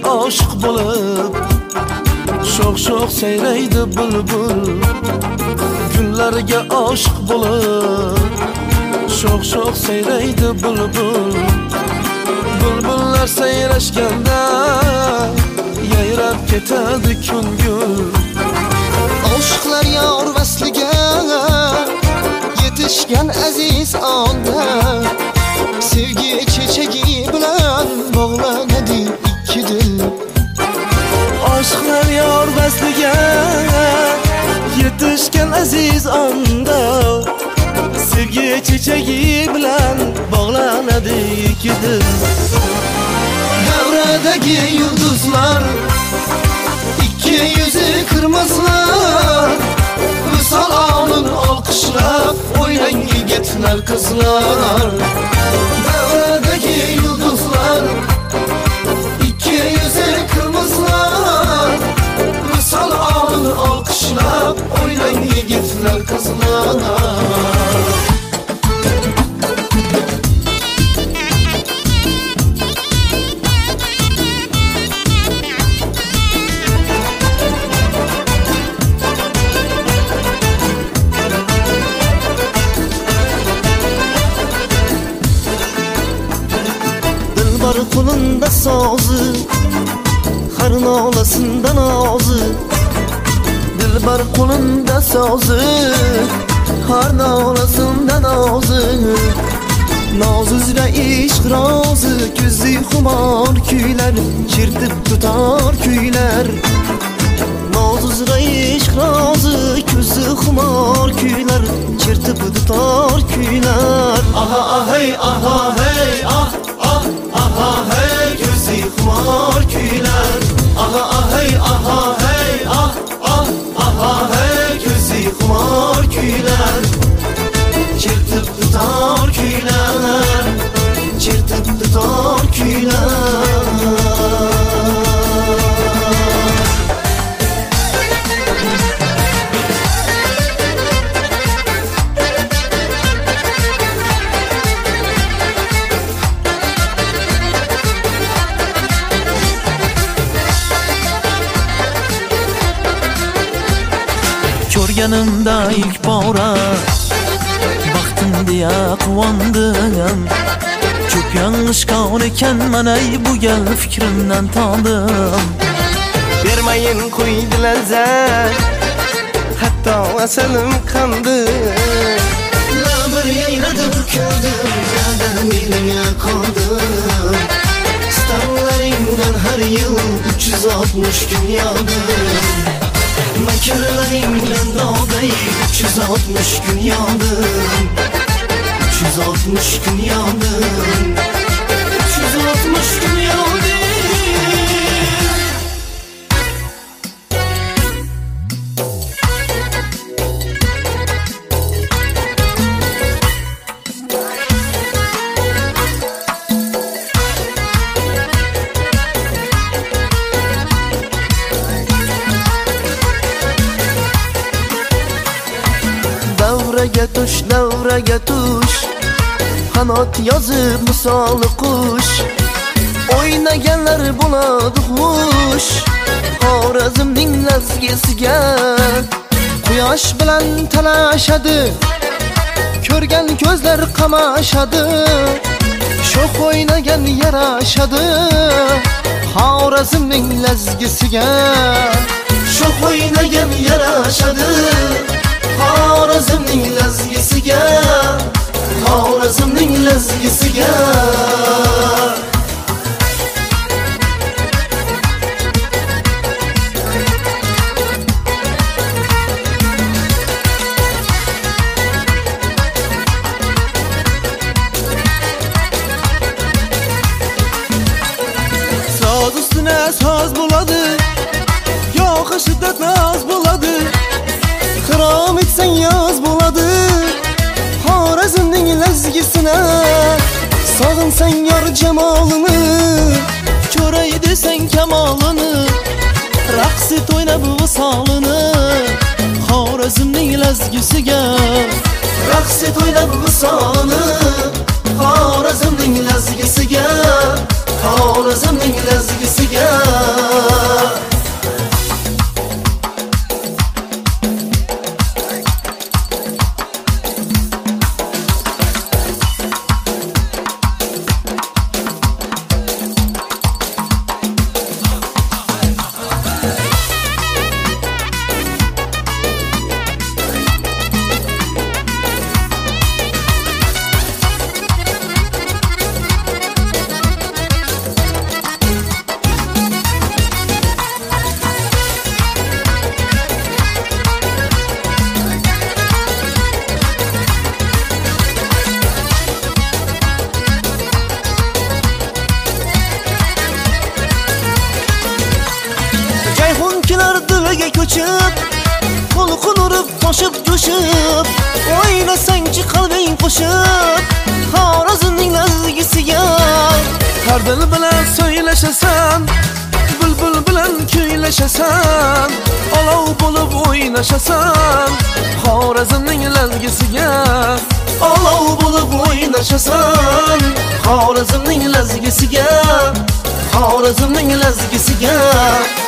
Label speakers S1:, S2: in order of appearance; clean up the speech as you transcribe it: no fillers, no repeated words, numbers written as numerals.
S1: aşık bulup Şoq-şoq seyreydi bülbül Günlerge aşık bulup Şoq-şoq seyreydi bülbül Bülbüller seyreşkende Yayrab ketadi ko'ngil
S2: Aşıqlar yor vasliga Yetişken aziz anda Sevgi çiçeği bilan Bağlanadı iki dil
S1: Aşıqlar yor vasliga Yetişken aziz anda Sevgi çiçeği bilan Bağlanadı iki dil
S2: Devredeki yıldızlar İki yüzü kırmızılar Misal alın alkışlap Oynayın yigitler kızlar Devredeki yıldızlar İki yüzü kırmızılar Misal alın alkışlap Oynayın yigitler kızlar Kulunda sazı Harın olasından ağzı Dilbar kulunda sazı Harın olasından ağzı Naz üzre işq razı Gözü xumar küyler Çirtip tutar küyler Naz üzre işq razı Gözü xumar küyler Çirtip tutar küyler
S1: Aha ahey aha hey ah ah aha hey gözü xumar küyler Aha ahey aha hey ah ah aha hey gözü xumar küyler Çirtip tutar küyler Çirtip tutar küyler Ko'rganimda ilk bora Baxtim deya quvondim Ko'p yanlış qon ekan mana bu gal fikrimdan toldim
S2: Bermayin qo'ydi lazzat Hatto asalim qandi Labir yayradim ko'rdim Yadan menga qoldim Stavlaringdan har yil 360 kun yog'dim Makarlaringdan dog'day 360 kun yog'dim 360 kun yog'dim 360 kun yog'dim Davraga tush Qanot yozib misoli qush O'ynaganlar bo'ladi xush Xorazmning lazgisiga Quyosh bilan talashadi Ko'rgan ko'zlar qamashadi Sho'x o'ynagan yarashadi Xorazmning lazgisiga Sho'x o'ynagan yarashadi Xorazmning lazgisiga Xorazmning lazgisiga
S1: Soz ustine soz bo'ladi Yo'q shiddat naz bo'ladi Xirom etsan yoz bo'ladi Xorazmning lazgisini Sog'insang yor jamolini Ko'ray desang kamolini Raqs et o'ynab visolini Xorazmning lazgisiga Raqs et o'ynab visolini Xorazmning lazgisiga Xorazmning lazgisiga
S2: qo'shib to'lqin urib toshib jo'shib o'ynasangchi qalbing qo'shib Xorazmning lazgisiga
S1: Har dil bilan söyleşesan, bülbül bilan kuylashasan, olov bo'lib o'ynashasan Xorazmning lazgisiga
S2: olov bo'lib o'ynashasan Xorazmning lazgisiga Xorazmning lazgisiga